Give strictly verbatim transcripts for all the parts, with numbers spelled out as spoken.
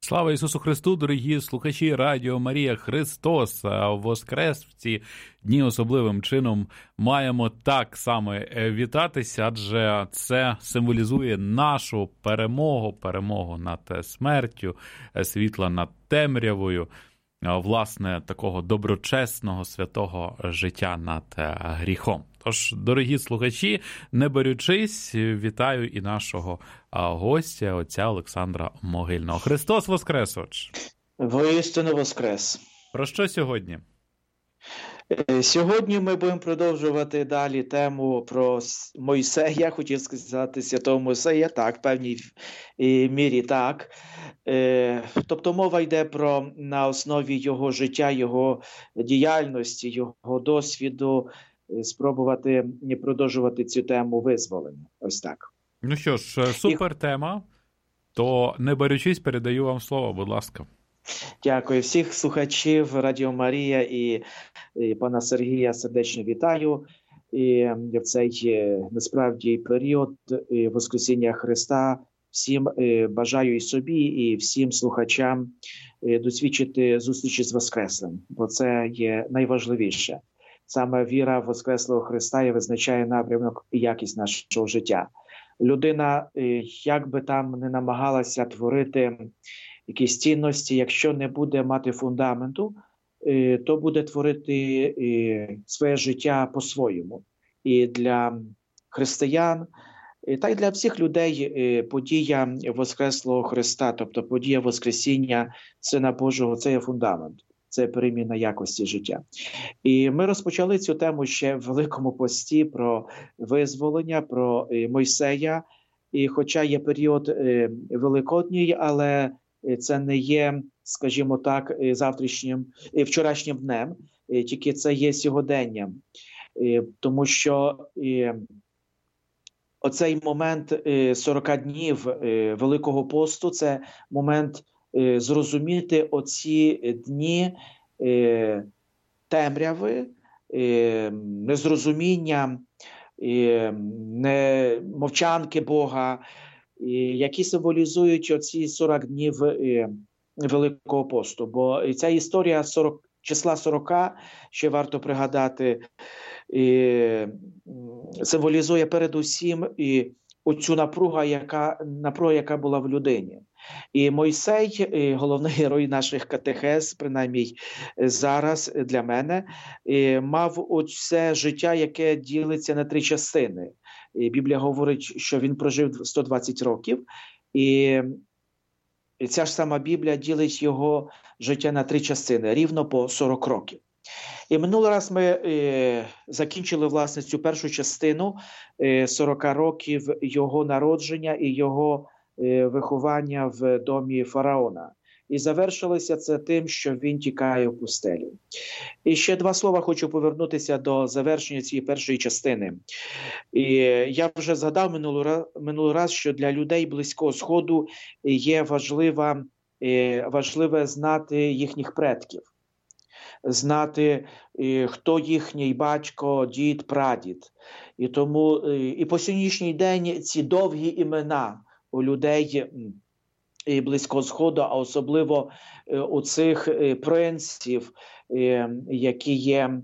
Слава Ісусу Христу, дорогі слухачі Радіо Марія, Христос воскрес! В ці дні особливим чином маємо так саме вітатися, адже це символізує нашу перемогу, перемогу над смертю, світла над темрявою, власне, такого доброчесного, святого життя над гріхом. Тож, дорогі слухачі, не борючись, вітаю і нашого гостя, отця Олександра Могильного. Христос воскрес, отче! Воістину воскрес! Про що сьогодні? Сьогодні ми будемо продовжувати далі тему про Мойсея, хотів сказати святого Мойсея, так, в певній мірі так. Тобто мова йде про на основі його життя, його діяльності, його досвіду, спробувати продовжувати цю тему визволення. Ось так. Ну що ж, супер тема, то не борючись, передаю вам слово, будь ласка. Дякую. Всіх слухачів Радіо Марія і, і пана Сергія сердечно вітаю. І в цей насправді період Воскресіння Христа всім бажаю і собі, і всім слухачам досвідчити зустрічі з Воскреслим, бо це є найважливіше. Саме віра в Воскреслого Христа і визначає напрямок і якість нашого життя. Людина, як би там не намагалася творити якісь цінності, якщо не буде мати фундаменту, то буде творити своє життя по-своєму. І для християн, та й для всіх людей подія Воскреслого Христа, тобто подія Воскресіння Сина Божого, це є фундамент. Це переміна якості життя. І ми розпочали цю тему ще в Великому пості про визволення, про Мойсея. І хоча є період Великодній, але це не є, скажімо так, завтрашнім, вчорашнім днем, тільки це є сьогоденням. Тому що оцей момент сорок днів Великого посту – це момент зрозуміти оці дні е, темряви, е, незрозуміння, е, не, мовчанки Бога, е, які символізують оці сорок днів е, Великого посту. Бо ця історія сорок, числа сорока, ще варто пригадати, е, символізує передусім і оцю напругу, яка, напругу, яка була в людині. І Мойсей, головний герой наших катехез, принаймні зараз для мене, мав оце життя, яке ділиться на три частини. Біблія говорить, що він прожив сто двадцять років, і ця ж сама Біблія ділить його життя на три частини, рівно по сорок років. І минулий раз ми е, закінчили, власне, цю першу частину е, сорок років його народження і його е, виховання в домі фараона. І завершилося це тим, що він тікає в пустелю. І ще два слова хочу повернутися до завершення цієї першої частини. І я вже згадав минулий раз, минулий раз, що для людей Близького Сходу є важлива, е, важливе знати їхніх предків. Знати, хто їхній батько, дід, прадід. І тому і по сьогоднішній день ці довгі імена у людей Близького Сходу, а особливо у цих принців, які є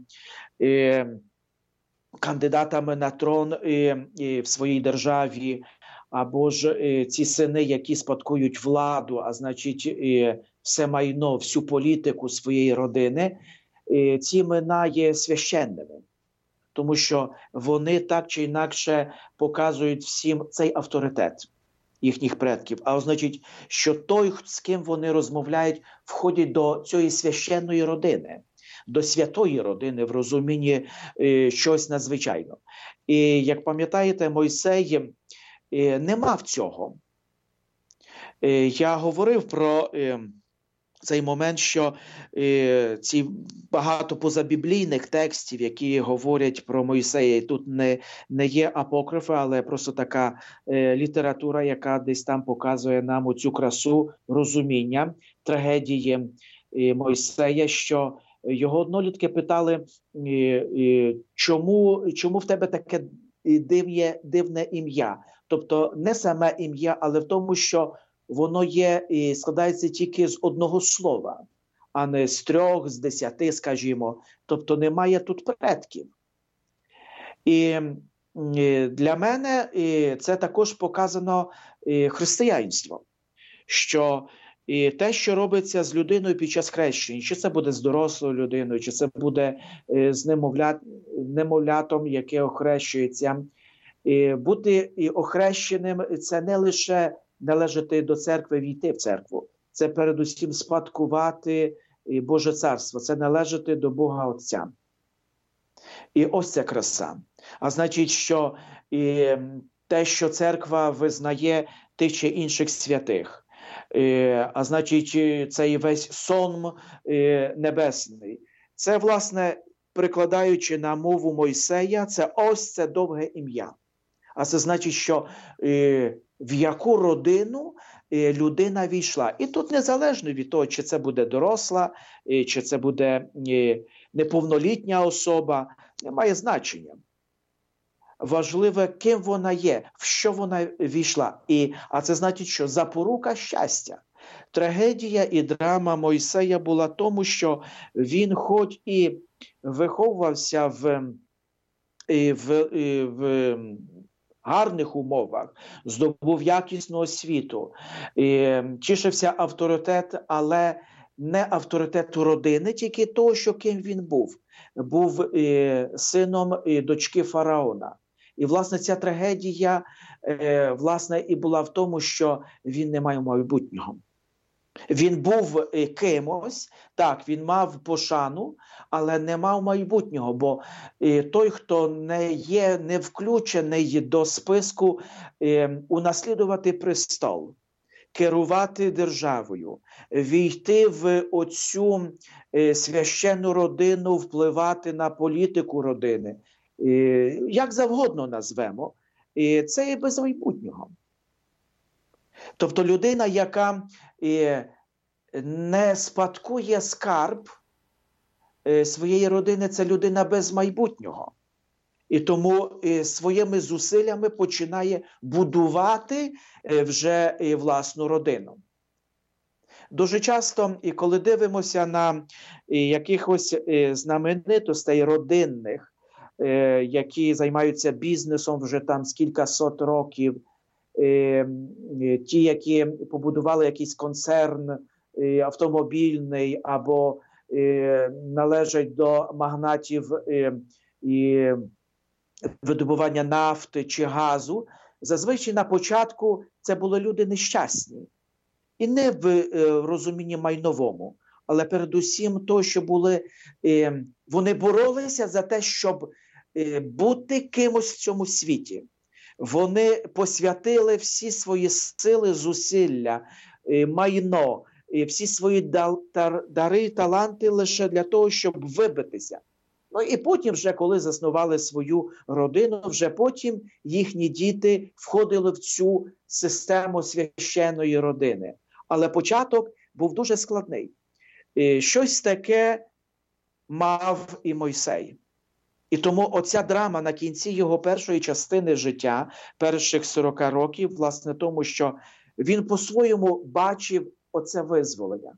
кандидатами на трон в своїй державі, або ж ці сини, які спадкують владу, а значить все майно, всю політику своєї родини, ці імена є священними. Тому що вони так чи інакше показують всім цей авторитет їхніх предків. А означить, що той, з ким вони розмовляють, входять до цієї священної родини, до святої родини в розумінні е, щось надзвичайного. І, як пам'ятаєте, Мойсей е, не мав цього. Е, я говорив про е, цей момент, що е, ці багато позабіблійних текстів, які говорять про Мойсея, і тут не, не є апокрифи, але просто така е, література, яка десь там показує нам оцю красу розуміння трагедії е, Мойсея, що його однолітки питали, е, е, чому, чому в тебе таке дивне, дивне ім'я? Тобто не саме ім'я, але в тому, що воно є і складається тільки з одного слова, а не з трьох, з десяти, скажімо. Тобто немає тут предків. І для мене це також показано християнством, що те, що робиться з людиною під час хрещення, чи це буде з дорослою людиною, чи це буде з немовлят, немовлятом, яке охрещується, бути охрещеним – це не лише належати до церкви, війти в церкву. Це передусім спадкувати Боже Царство, це належати до Бога Отця. І ось ця краса. А значить, що і те, що церква визнає тих чи інших святих, а значить, цей весь сон небесний, це, власне, прикладаючи на мову Мойсея, це ось це довге ім'я. А це значить, що в яку родину людина війшла. І тут незалежно від того, чи це буде доросла, чи це буде неповнолітня особа, немає значення. Важливе, ким вона є, в що вона війшла. І, а це значить, що запорука щастя. Трагедія і драма Мойсея була тому, що він хоч і виховувався в, в, в, в гарних умовах, здобув якісну освіту, тішився авторитет, але не авторитету родини, тільки того, що ким він був. Був сином дочки фараона. І, власне, ця трагедія, власне, і була в тому, що він не мав майбутнього. Він був кимось, так, він мав пошану, але не мав майбутнього, бо той, хто не є, не включений до списку унаслідувати престол, керувати державою, війти в оцю священну родину, впливати на політику родини, як завгодно назвемо, це є без майбутнього. Тобто людина, яка не спадкує скарб своєї родини, це людина без майбутнього. І тому своїми зусиллями починає будувати вже власну родину. Дуже часто, і коли дивимося на якихось знаменитостей родинних, які займаються бізнесом вже там з кількасот років, ті, які побудували якийсь концерн автомобільний або належать до магнатів і видобування нафти чи газу, зазвичай на початку це були люди нещасні. І не в розумінні майновому, але передусім то, що були, вони боролися за те, щоб бути кимось в цьому світі. Вони посвятили всі свої сили, зусилля, майно, всі свої дари, таланти лише для того, щоб вибитися. Ну і потім вже, коли заснували свою родину, вже потім їхні діти входили в цю систему священної родини. Але початок був дуже складний. Щось таке мав і Мойсей. І тому оця драма на кінці його першої частини життя, перших сорока років, власне, тому, що він по-своєму бачив оце визволення.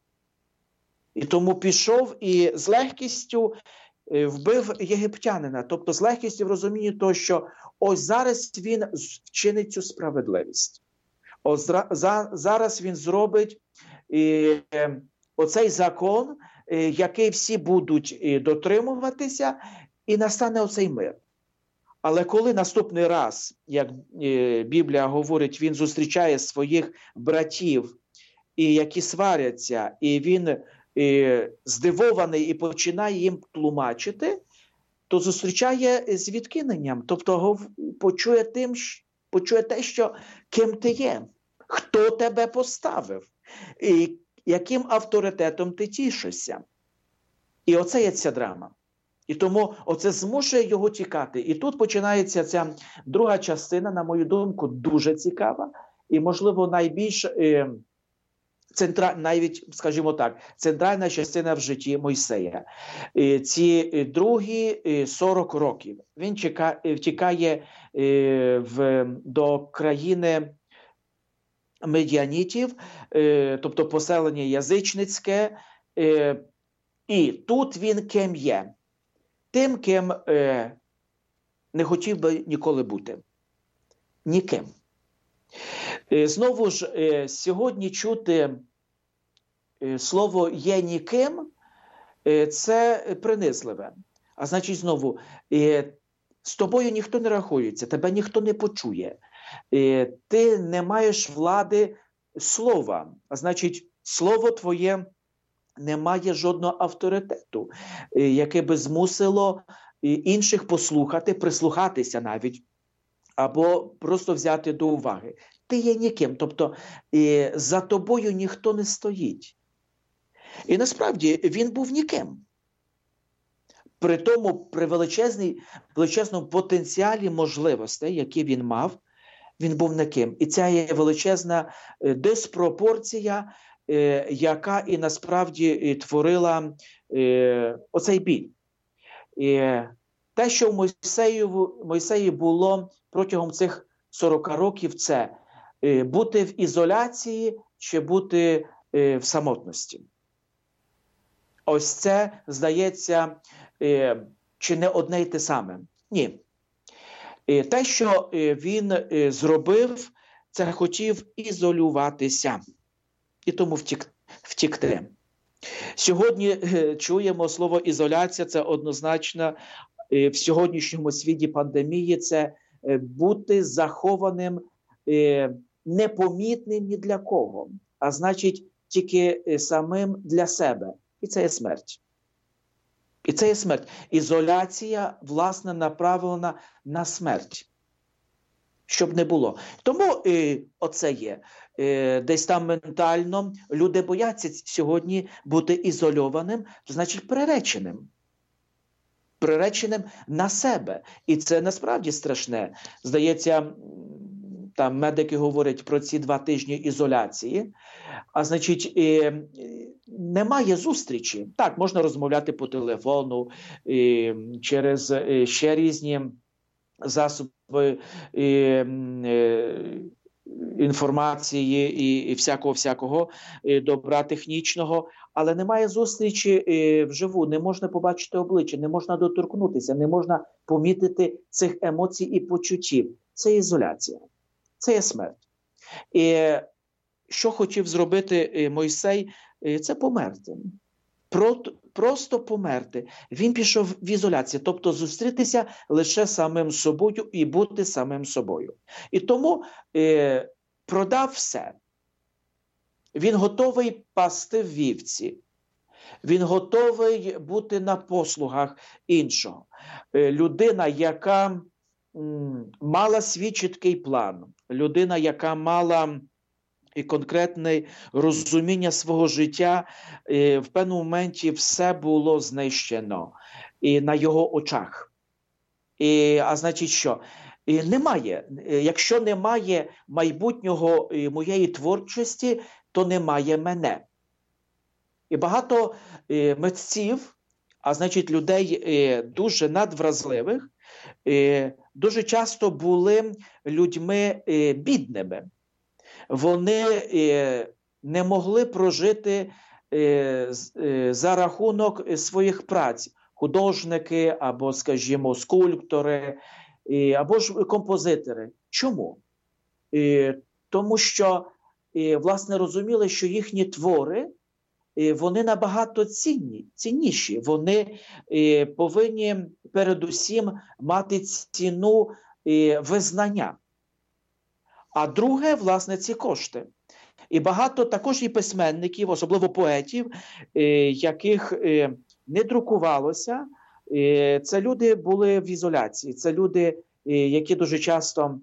І тому пішов і з легкістю вбив єгиптянина. Тобто з легкістю в розумінні того, що ось зараз він вчинить цю справедливість. Ось зараз він зробить і, оцей закон, який всі будуть дотримуватися, і настане оцей мир. Але коли наступний раз, як Біблія говорить, він зустрічає своїх братів, і які сваряться, і він і, здивований і починає їм тлумачити, то зустрічає з відкиненням. Тобто почує, тим, почує те, що ким ти є, хто тебе поставив, і яким авторитетом ти тішишся. І оце є ця драма. І тому оце змушує його тікати. І тут починається ця друга частина, на мою думку, дуже цікава. І, можливо, найбільш, е, центра, навіть, скажімо так, центральна частина в житті Мойсея. Е, ці другі е, сорок років. Він чека, втікає е, в, до країни медіанітів, тобто поселення язичницьке, і тут він ким є? Тим, ким не хотів би ніколи бути. Ніким. Знову ж, сьогодні чути слово «є ніким» – це принизливе. А значить, знову, з тобою ніхто не рахується, тебе ніхто не почує. Ти не маєш влади слова, а значить, слово твоє не має жодного авторитету, яке би змусило інших послухати, прислухатися навіть, або просто взяти до уваги. Ти є ніким, тобто за тобою ніхто не стоїть. І насправді він був ніким. При тому, при величезному потенціалі можливостей, які він мав, він був ніким. І ця є величезна диспропорція, яка і насправді творила оцей біль. І те, що в Мойсеї, Мойсеї було протягом цих сорока років, це бути в ізоляції чи бути в самотності. Ось це, здається, чи не одне й те саме. Ні. Те, що він зробив, це хотів ізолюватися. І тому втік, втікти. Сьогодні чуємо слово «ізоляція», це однозначно в сьогоднішньому світі пандемії, це бути захованим, непомітним ні для кого, а значить тільки самим для себе. І це є смерть. І це є смерть. Ізоляція, власне, направлена на смерть. Щоб не було. Тому е, оце є. Е, десь там ментально люди бояться сьогодні бути ізольованим, то значить приреченим. Приреченим на себе. І це насправді страшне. Здається, там медики говорять про ці два тижні ізоляції. А значить, е, немає зустрічі. Так, можна розмовляти по телефону, е, через е, ще різні засоби е, е, інформації і, і всякого-всякого е, добра технічного, але немає зустрічі е, вживу, не можна побачити обличчя, не можна доторкнутися, не можна помітити цих емоцій і почуттів. Це ізоляція, це є смерть. І що хотів зробити Мойсей, це померти. Просто померти. Він пішов в ізоляцію, тобто зустрітися лише самим собою і бути самим собою. І тому е, продав все. Він готовий пасти в вівці. Він готовий бути на послугах іншого. Е, людина, яка м, мала свій чіткий план. Людина, яка мала і конкретне розуміння свого життя, в певному моменті все було знищено і на його очах. І, а значить що? І немає. Якщо немає майбутнього моєї творчості, то немає мене. І багато митців, а значить людей дуже надвразливих, дуже часто були людьми бідними. Вони не могли прожити за рахунок своїх праць. Художники, або, скажімо, скульптори, або ж композитори. Чому? Тому що, власне, розуміли, що їхні твори, вони набагато цінні, цінніші. Вони повинні передусім мати ціну визнання. А друге, власне, ці кошти. І багато також і письменників, особливо поетів, яких не друкувалося, це люди були в ізоляції. Це люди, які дуже часто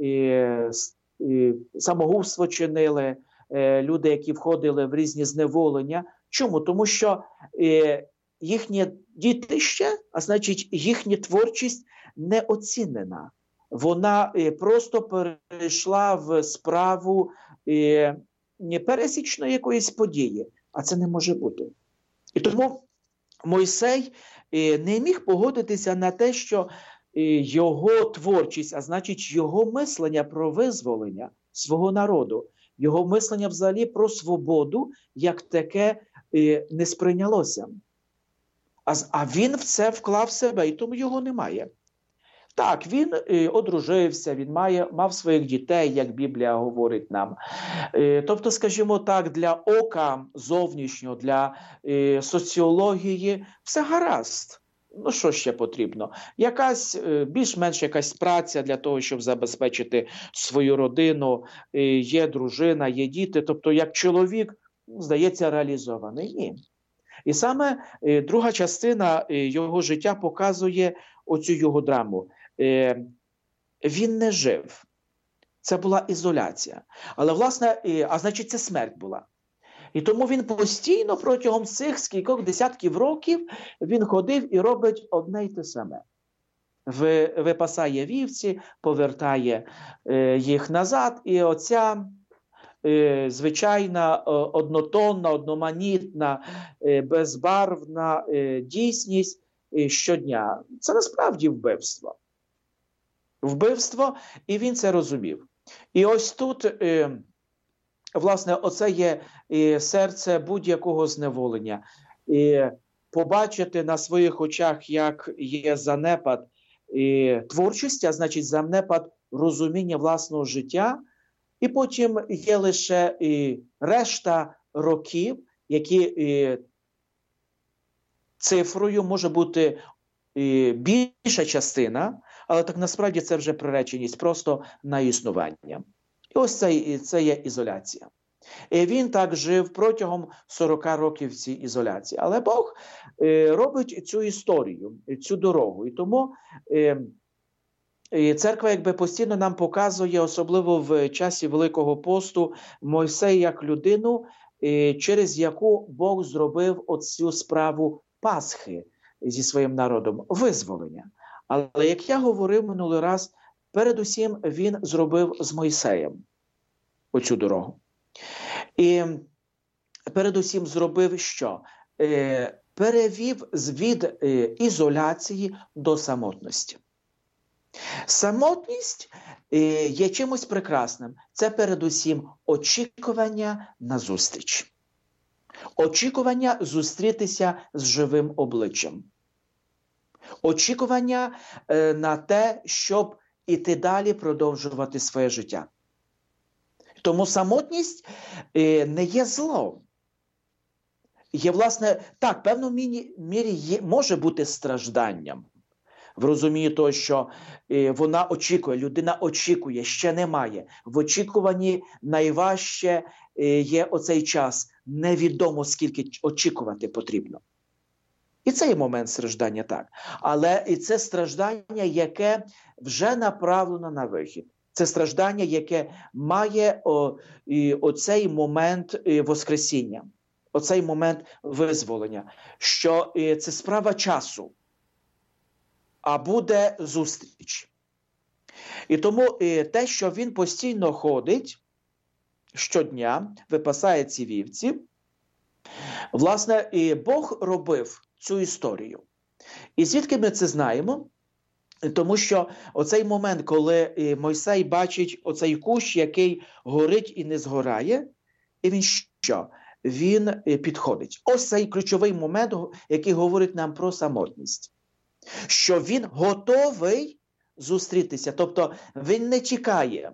самогубство чинили, люди, які входили в різні зневолення. Чому? Тому що їхнє дітище, а значить їхня творчість не оцінена. Вона просто перейшла в справу пересічної якоїсь події, а це не може бути. І тому Мойсей не міг погодитися на те, що його творчість, а значить його мислення про визволення свого народу, Його мислення взагалі про свободу як таке не сприйнялося. А він в це вклав себе, і тому його немає. Так, він е, одружився, він має, мав своїх дітей, як Біблія говорить нам. Е, тобто, скажімо так, для ока зовнішнього, для е, соціології все гаразд. Ну, що ще потрібно? Якась, е, більш-менш якась праця для того, щоб забезпечити свою родину, е, є дружина, є діти. Тобто, як чоловік, здається, реалізований. Ні. І саме е, друга частина е, його життя показує оцю його драму. Е, він не жив. Це була ізоляція. Але, власне, е, а значить, це смерть була. І тому він постійно протягом цих скількох десятків років він ходив і робить одне й те саме. Випасає вівці, повертає е, їх назад, і оця е, звичайна, однотонна, одноманітна, е, безбарвна е, дійсність е, щодня. Це насправді вбивство. Вбивство, і він це розумів. І ось тут, е, власне, оце є е, серце будь-якого зневолення. І побачити на своїх очах, як є занепад е, творчості, а значить занепад розуміння власного життя, і потім є лише е, решта років, які е, цифрою може бути е, більша частина, але так насправді це вже приреченість просто на існування. І ось це, це є ізоляція. І він так жив протягом сорока років в цій ізоляції. Але Бог е, робить цю історію, цю дорогу. І тому е, е, церква якби постійно нам показує, особливо в часі Великого посту, Мойсея як людину, е, через яку Бог зробив оцю справу Пасхи зі своїм народом, визволення. Але, як я говорив минулий раз, передусім він зробив з Мойсеєм оцю дорогу. І передусім зробив що? Е, перевів від е, ізоляції до самотності. Самотність е, є чимось прекрасним. Це передусім очікування на зустріч. Очікування зустрітися з живим обличчям. Очікування е, на те, щоб іти далі, продовжувати своє життя. Тому самотність е, не є злом. Є, власне, так, в певній мірі є, може бути стражданням. В розумінні того, що е, вона очікує, людина очікує, ще немає. В очікуванні найважче е, є оцей час. Невідомо, скільки очікувати потрібно. І це є момент страждання, так. Але і це страждання, яке вже направлено на вихід. Це страждання, яке має о, і, оцей момент і, воскресіння, оцей момент визволення, що і, це справа часу, а буде зустріч. І тому і, те, що він постійно ходить щодня, випасає ці вівці, власне, і Бог робив цю історію. І звідки ми це знаємо? Тому що оцей момент, коли Мойсей бачить оцей кущ, який горить і не згорає, і він що? Він підходить. Ось цей ключовий момент, який говорить нам про самотність. Що він готовий зустрітися, тобто він не чекає.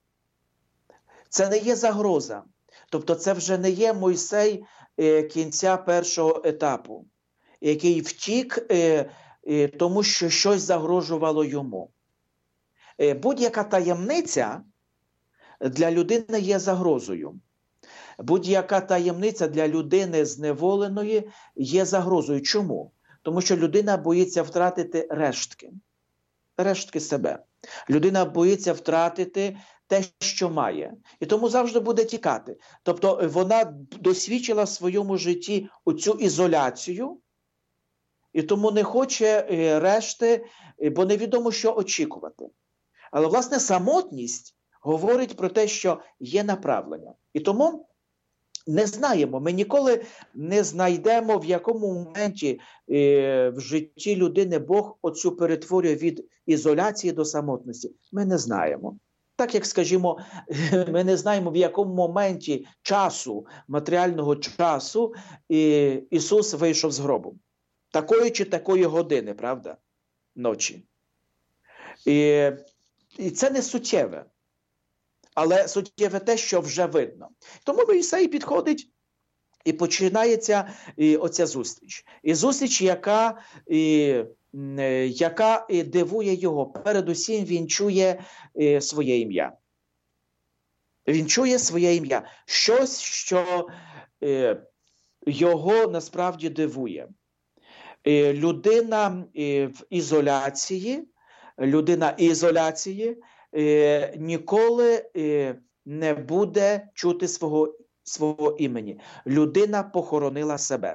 Це не є загроза. Тобто це вже не є Мойсей кінця першого етапу, який втік, тому що щось загрожувало йому. Будь-яка таємниця для людини є загрозою. Будь-яка таємниця для людини зневоленої є загрозою. Чому? Тому що людина боїться втратити рештки. Рештки себе. Людина боїться втратити те, що має. І тому завжди буде тікати. Тобто вона досвідчила в своєму житті оцю ізоляцію, і тому не хоче решти, бо невідомо, що очікувати. Але, власне, самотність говорить про те, що є направлення. І тому не знаємо, ми ніколи не знайдемо, в якому моменті в житті людини Бог оцю перетворює від ізоляції до самотності. Ми не знаємо. Так як, скажімо, ми не знаємо, в якому моменті часу, матеріального часу, Ісус вийшов з гробу. Такої чи такої години, правда? Ночі. І, і це не суттєве. Але суттєве те, що вже видно. Тому Мойсей підходить і починається і, оця зустріч. І зустріч, яка, і, яка і дивує його. Передусім він чує і, своє ім'я. Він чує своє ім'я. Щось, що і, його насправді дивує. І, людина і, в ізоляції, людина ізоляції і, ніколи і, не буде чути свого свого імені. Людина похоронила себе.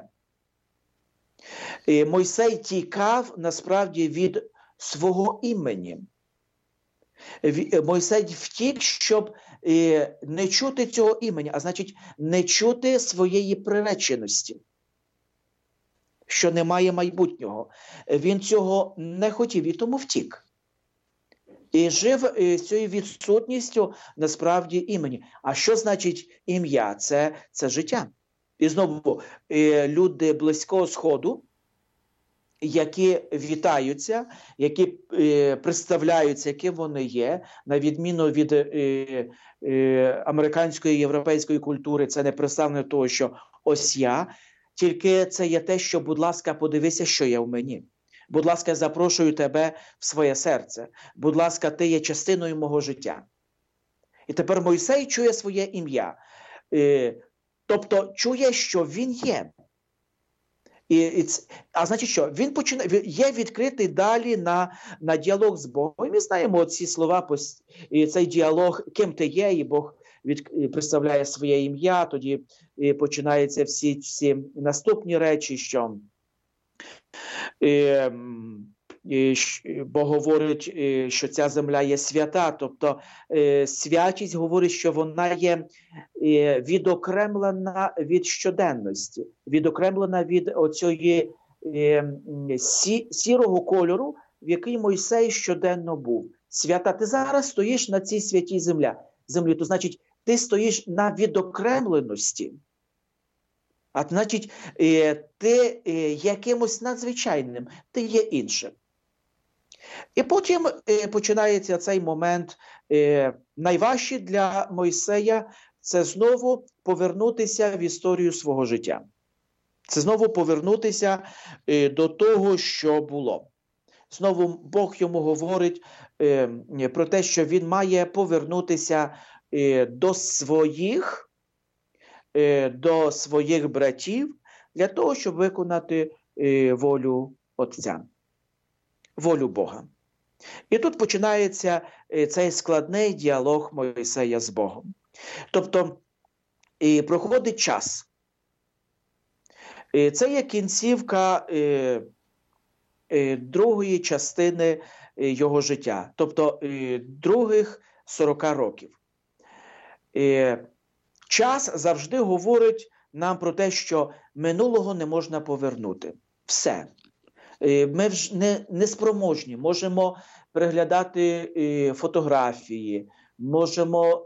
І Мойсей тікав насправді від свого імені. Мойсей втік, щоб не чути цього імені, а значить не чути своєї приреченості, що немає майбутнього. Він цього не хотів і тому втік. І жив з цією відсутністю насправді імені. А що значить ім'я? Це, це життя. І знову люди Близького Сходу, які вітаються, які представляються, яким вони є, на відміну від американської і європейської культури, це не представлено того, що ось я, тільки це є те, що, будь ласка, подивися, що є в мені. Будь ласка, запрошую тебе в своє серце. Будь ласка, ти є частиною мого життя. І тепер Мойсей чує своє ім'я. Тобто чує, що він є. І, і, а значить що? Він починає, є відкритий далі на, на діалог з Богом. І ми знаємо ці слова, і цей діалог, ким ти є, і Бог від, представляє своє ім'я, тоді починаються всі ці наступні речі, що І, і, Бог говорить, що ця земля є свята, тобто святість говорить, що вона є відокремлена від щоденності, відокремлена від оцієї сі, сірого кольору, в який Мойсей щоденно був. Свята, ти зараз стоїш на цій святій землі, землі, то значить, ти стоїш на відокремленості. А значить, ти якимось надзвичайним, ти є іншим. І потім починається цей момент. Найважче для Мойсея – це знову повернутися в історію свого життя. Це знову повернутися до того, що було. Знову Бог йому говорить про те, що він має повернутися до своїх, до своїх братів, для того, щоб виконати волю Отця, волю Бога. І тут починається цей складний діалог Мойсея з Богом. Тобто, проходить час. Це є кінцівка другої частини його життя, тобто других сорока років. Час завжди говорить нам про те, що минулого не можна повернути. Все. Ми вже не, не спроможні. Можемо переглядати фотографії, можемо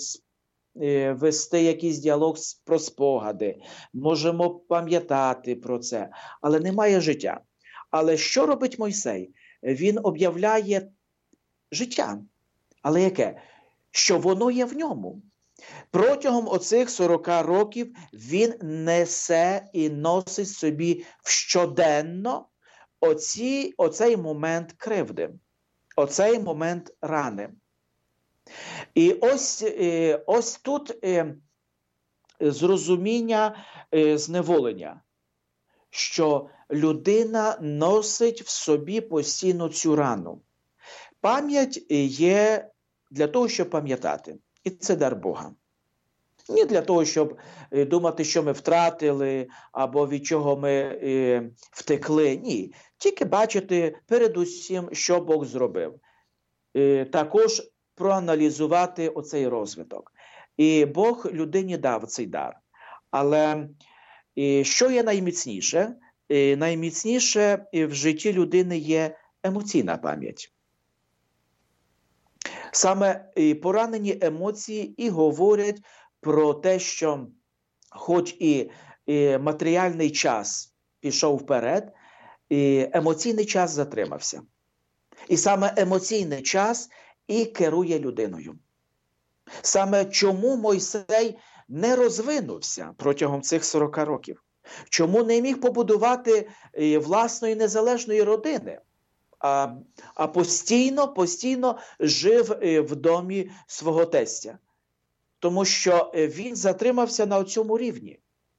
вести якийсь діалог про спогади, можемо пам'ятати про це, але немає життя. Але що робить Мойсей? Він об'являє життя. Але яке? Що воно є в ньому. Протягом оцих сорока років він несе і носить собі щоденно оці, оцей момент кривди, оцей момент рани. І ось, ось тут зрозуміння зневолення, що людина носить в собі постійно цю рану. Пам'ять є для того, щоб пам'ятати. І це дар Бога. Не для того, щоб думати, що ми втратили, або від чого ми е, втекли. Ні. Тільки бачити передусім, що Бог зробив. Е, також проаналізувати оцей розвиток. І Бог людині дав цей дар. Але е, що є найміцніше? Е, найміцніше в житті людини є емоційна пам'ять. Саме поранені емоції і говорять про те, що хоч і матеріальний час пішов вперед, емоційний час затримався. І саме емоційний час і керує людиною. Саме чому Мойсей не розвинувся протягом цих сорока років? Чому не міг побудувати власної незалежної родини? А, а постійно, постійно жив в домі свого тестя. Тому що він затримався на цьому рівні.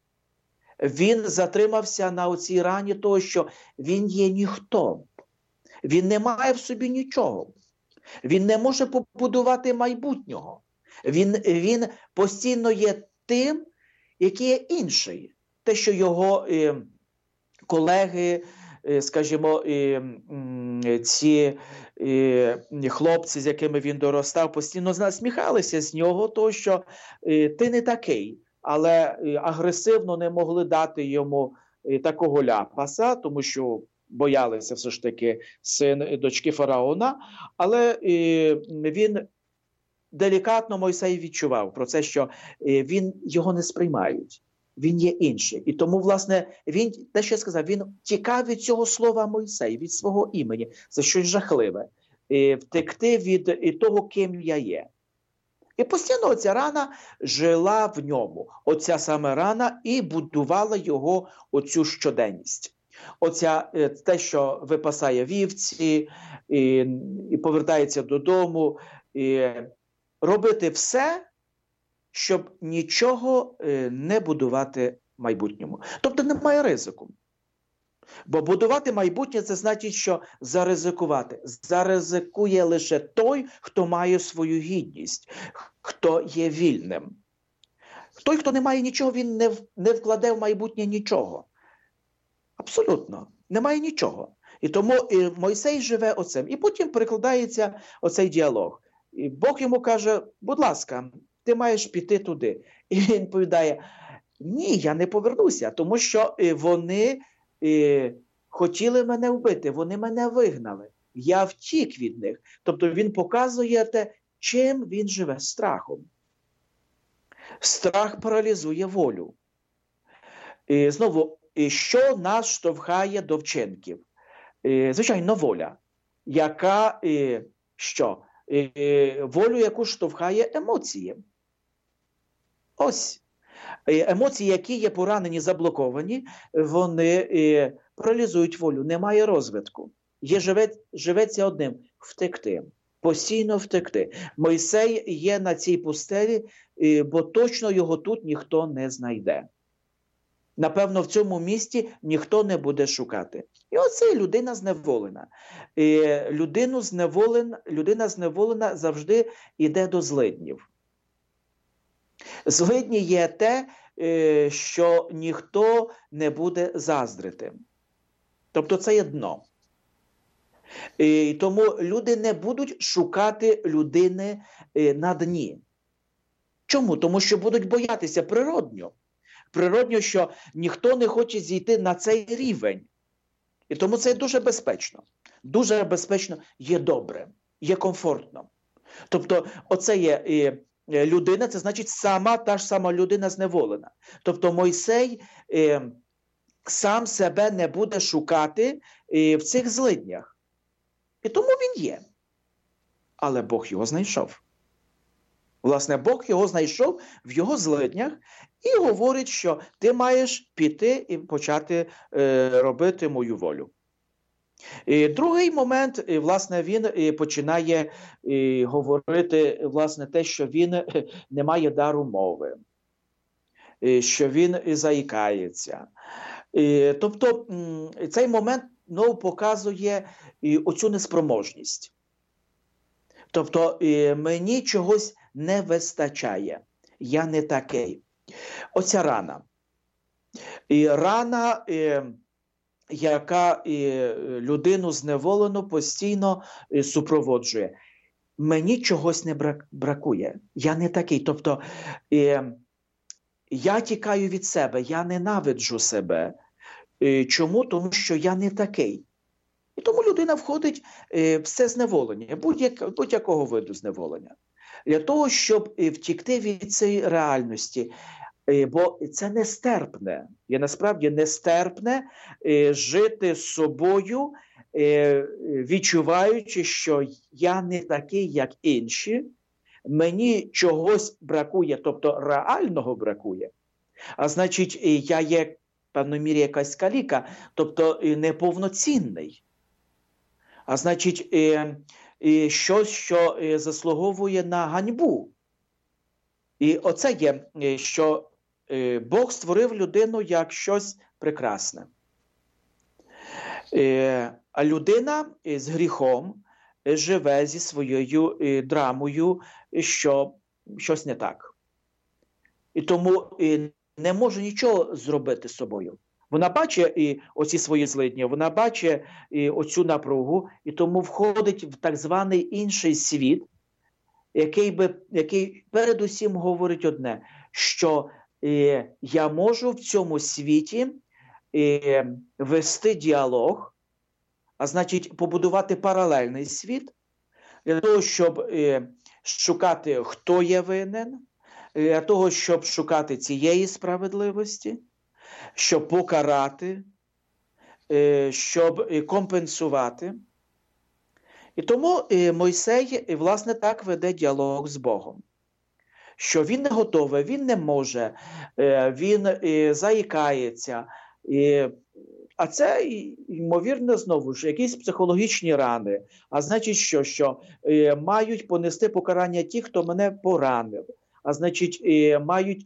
Він затримався на оцій рані того, що він є ніхто. Він не має в собі нічого. Він не може побудувати майбутнього. Він, він постійно є тим, який є інший. Те, що його е, колеги, е, скажімо, е, е, ці е, хлопці, з якими він доростав, постійно насміхалися з нього, тому що е, ти не такий. Але е, агресивно не могли дати йому е, такого ляпаса, тому що боялися все ж таки син дочки фараона. Але е, він делікатно, Мойсей відчував про це, що е, він, його не сприймають. Він є інший. І тому, власне, він, те, що я сказав, він тікав від цього слова Мойсей, від свого імені. Це щось жахливе. Е, втекти від е, того, ким я є. І постійно оця рана жила в ньому. Оця саме рана і будувала його оцю щоденність. Оця, е, те, що випасає вівці, і, і повертається додому, і робити все, щоб нічого не будувати в майбутньому. Тобто немає ризику. Бо будувати майбутнє – це значить, що заризикувати. Заризикує лише той, хто має свою гідність, хто є вільним. Той, хто не має нічого, він не, не вкладе в майбутнє нічого. Абсолютно. Немає нічого. І тому і Мойсей живе оцим. І потім перекладається оцей діалог. І Бог йому каже, будь ласка, ти маєш піти туди. І він відповідає, ні, я не повернуся, тому що вони е, хотіли мене вбити, вони мене вигнали. Я втік від них. Тобто він показує те, чим він живе, страхом. Страх паралізує волю. І знову, що нас штовхає до вчинків? І, звичайно, воля, яка, і, що? І, волю, яку штовхає емоції. Ось. Емоції, які є поранені, заблоковані, вони і, паралізують волю, немає розвитку. Є живе, живеться одним – втекти. Постійно втекти. Мойсей є на цій пустелі, бо точно його тут ніхто не знайде. Напевно, в цьому місті ніхто не буде шукати. І оце людина зневолена. І людину зневолен, людина зневолена завжди йде до злиднів. Злидні є те, що ніхто не буде заздрити. Тобто це є дно. І тому люди не будуть шукати людини на дні. Чому? Тому що будуть боятися природньо. Природньо, що ніхто не хоче зійти на цей рівень. І тому це дуже безпечно. Дуже безпечно є добре, є комфортно. Тобто оце є і людина, це значить сама та ж сама людина зневолена. Тобто Мойсей і, сам себе не буде шукати і, в цих злиднях. І тому він є. Але Бог його знайшов. Власне, Бог його знайшов в його злиднях і говорить, що ти маєш піти і почати е, робити мою волю. І другий момент, і, власне, він і, починає і, говорити, власне, те, що він не має дару мови, і, що він і заїкається. І, тобто, цей момент ну, показує і, оцю неспроможність. Тобто, і, мені чогось не вистачає. Я не такий. Оця рана. І рана, і, яка і, людину зневолену постійно і, супроводжує. Мені чогось не брак, бракує. Я не такий. Тобто, і, я тікаю від себе, я ненавиджу себе. І, чому? Тому що я не такий. І тому людина входить в все зневолення, будь-як, будь-якого виду зневолення. Для того, щоб втікти від цієї реальності. Бо це нестерпне, є насправді нестерпне жити з собою, відчуваючи, що я не такий, як інші, мені чогось бракує, тобто реального бракує, а значить, я є в певній мірі якась каліка, тобто неповноцінний, а значить, щось, що заслуговує на ганьбу. І оце є, що Бог створив людину як щось прекрасне. А людина з гріхом живе зі своєю драмою, що щось не так. І тому не може нічого зробити з собою. Вона бачить і оці свої злидні, вона бачить і оцю напругу, і тому входить в так званий інший світ, який, би, який передусім говорить одне, що е, я можу в цьому світі е, вести діалог, а значить побудувати паралельний світ, для того, щоб е, шукати, хто є винен, для того, щоб шукати цієї справедливості, щоб покарати, е, щоб компенсувати. І тому Мойсей, власне, так веде діалог з Богом. Що він не готовий, він не може, він заїкається. А це, ймовірно, знову ж, якісь психологічні рани. А значить, що? Що мають понести покарання ті, хто мене поранив. А значить, мають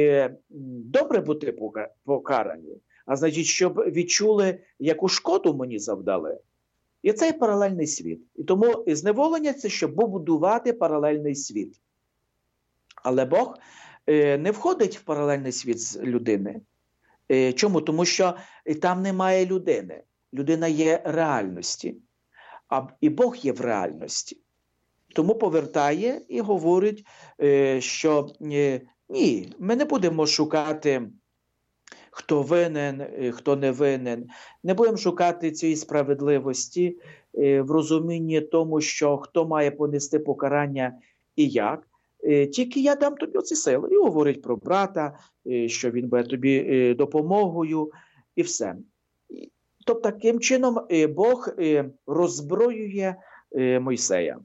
добре бути покарані. А значить, щоб відчули, яку шкоду мені завдали. І це паралельний світ. І тому зневолення – це щоб побудувати паралельний світ. Але Бог не входить в паралельний світ з людини. Чому? Тому що там немає людини. Людина є реальності. А і Бог є в реальності. Тому повертає і говорить, що ні, ми не будемо шукати, хто винен, хто не винен. Не будемо шукати цієї справедливості в розумінні тому, що хто має понести покарання і як. Тільки я дам тобі оці сили. І говорить про брата, що він буде тобі допомогою і все. Тобто таким чином Бог роззброює Мойсея.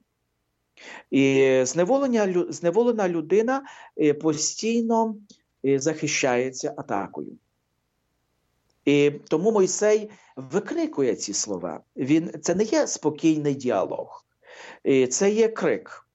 І зневолена, зневолена людина постійно захищається атакою. І тому Мойсей викрикує ці слова. Він, це не є спокійний діалог, це є крик.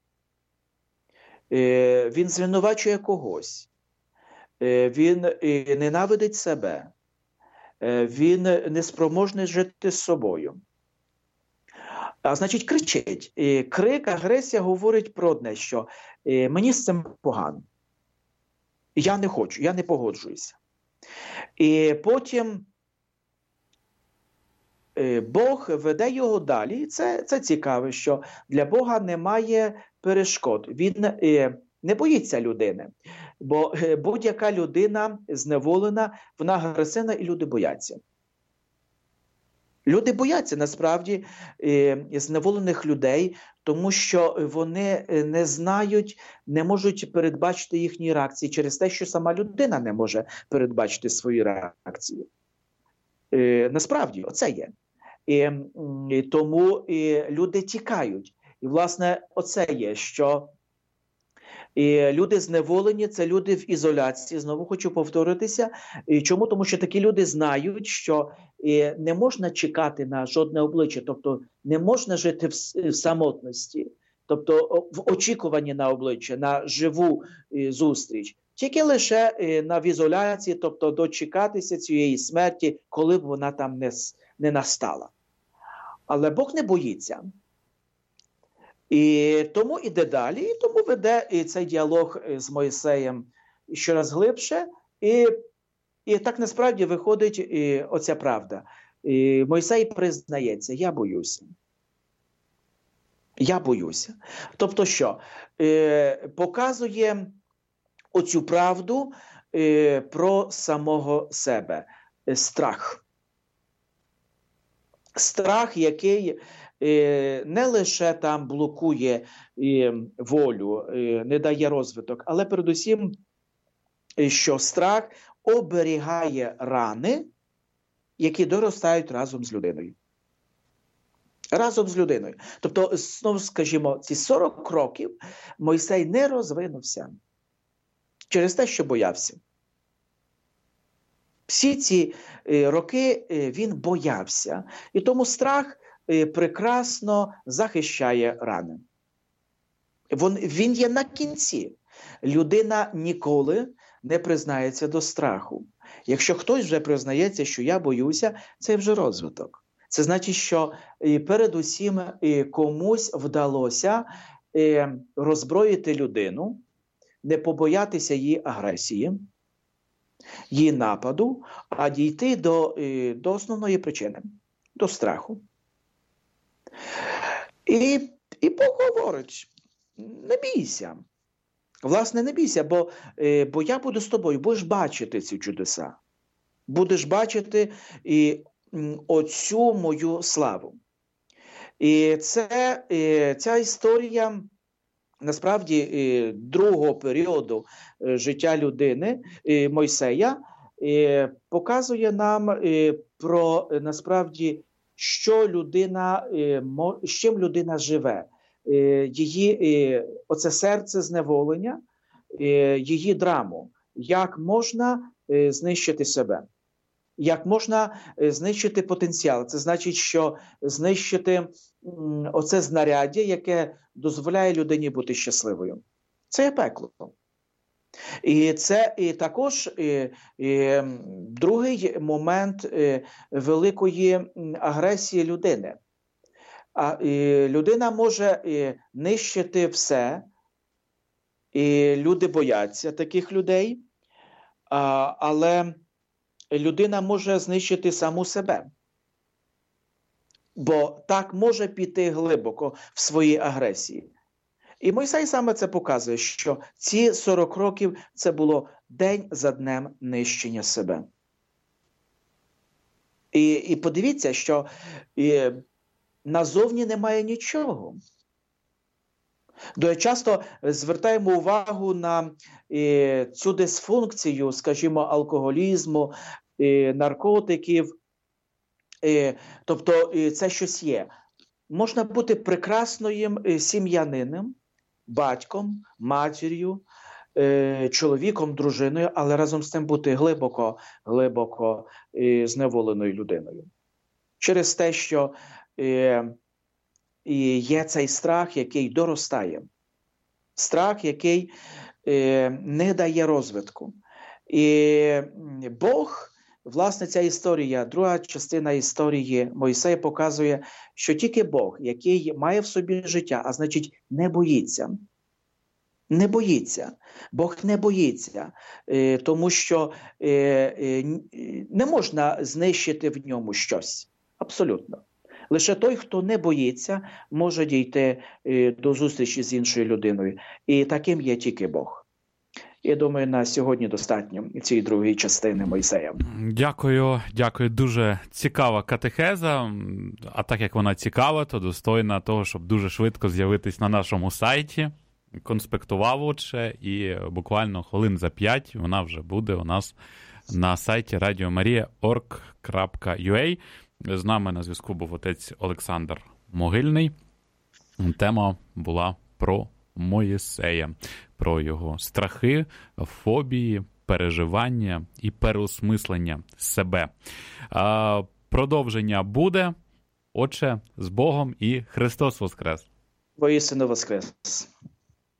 Він звинувачує когось, він ненавидить себе, він неспроможний жити з собою. А значить, кричить. І крик, агресія говорить про одне, що мені з цим погано. Я не хочу, я не погоджуюся. І потім Бог веде його далі. Це, це цікаво, що для Бога немає перешкод. Він не боїться людини. Бо будь-яка людина зневолена, вона агресивна і люди бояться. Люди бояться, насправді, зневолених людей, тому що вони не знають, не можуть передбачити їхні реакції через те, що сама людина не може передбачити свої реакції. Насправді, оце є. І, і тому і люди тікають. І, власне, оце є, що і люди зневолені – це люди в ізоляції. Знову хочу повторитися. І чому? Тому що такі люди знають, що не можна чекати на жодне обличчя. Тобто не можна жити в, в самотності. Тобто в очікуванні на обличчя, на живу зустріч. Тільки лише на в ізоляції, тобто дочекатися цієї смерті, коли б вона там не, не настала. Але Бог не боїться. І тому іде далі, і тому веде і цей діалог з Мойсеєм щораз глибше, і, і так насправді виходить і оця правда. І Мойсей признається, я боюся. Я боюся. Тобто що? Е, показує оцю правду е, про самого себе. Страх. страх, який не лише там блокує волю, не дає розвиток, але передусім, що страх оберігає рани, які доростають разом з людиною. Разом з людиною. Тобто, знову скажімо, ці сорок років Мойсей не розвинувся через те, що боявся. Всі ці роки він боявся. І тому страх прекрасно захищає рани. Він є на кінці. Людина ніколи не признається до страху. Якщо хтось вже признається, що я боюся, це вже розвиток. Це значить, що передусім комусь вдалося роззброїти людину, не побоятися її агресії, її нападу, а дійти до, до основної причини, до страху. І, і Бог говорить, не бійся. Власне, не бійся, бо, бо я буду з тобою, будеш бачити ці чудеса. Будеш бачити і оцю мою славу. І це, ця історія, насправді, другого періоду життя людини, Мойсея, показує нам про, насправді, що людина, з чим людина живе. Її, оце серце зневолення, її драму. Як можна знищити себе? Як можна знищити потенціал? Це значить, що знищити оце знаряддя, яке дозволяє людині бути щасливою. Це є пекло. І це і також і, і, другий момент і, великої агресії людини. А і, людина може і, нищити все, і люди бояться таких людей, а, але людина може знищити саму себе. Бо так може піти глибоко в своїй агресії. І Мойсей саме це показує, що ці сорок років це було день за днем нищення себе. І, і подивіться, що і, назовні немає нічого. Дуже часто звертаємо увагу на і, цю дисфункцію, скажімо, алкоголізму, і, наркотиків. І, тобто і, це щось є. Можна бути прекрасним сім'янином, батьком, матір'ю, е, чоловіком, дружиною, але разом з тим бути глибоко, глибоко е, зневоленою людиною. Через те, що е, є цей страх, який доростає. Страх, який е, не дає розвитку. І Бог, власне, ця історія, друга частина історії Мойсея показує, що тільки Бог, який має в собі життя, а значить не боїться. Не боїться. Бог не боїться, тому що не можна знищити в ньому щось. Абсолютно. Лише той, хто не боїться, може дійти до зустрічі з іншою людиною. І таким є тільки Бог. Я думаю, на сьогодні достатньо цієї другої частини Мойсея. Дякую, дякую. Дуже цікава катехеза. А так як вона цікава, то достойна того, щоб дуже швидко з'явитись на нашому сайті. Конспектував отже, і буквально хвилин за п'ять вона вже буде у нас на сайті радіо марія крапка орг крапка ю а. З нами на зв'язку був отець Олександр Могильний. Тема була про Моїсея, про його страхи, фобії, переживання і переосмислення себе. А, продовження буде. Отже, з Богом і Христос Воскрес! Воістину Воскрес!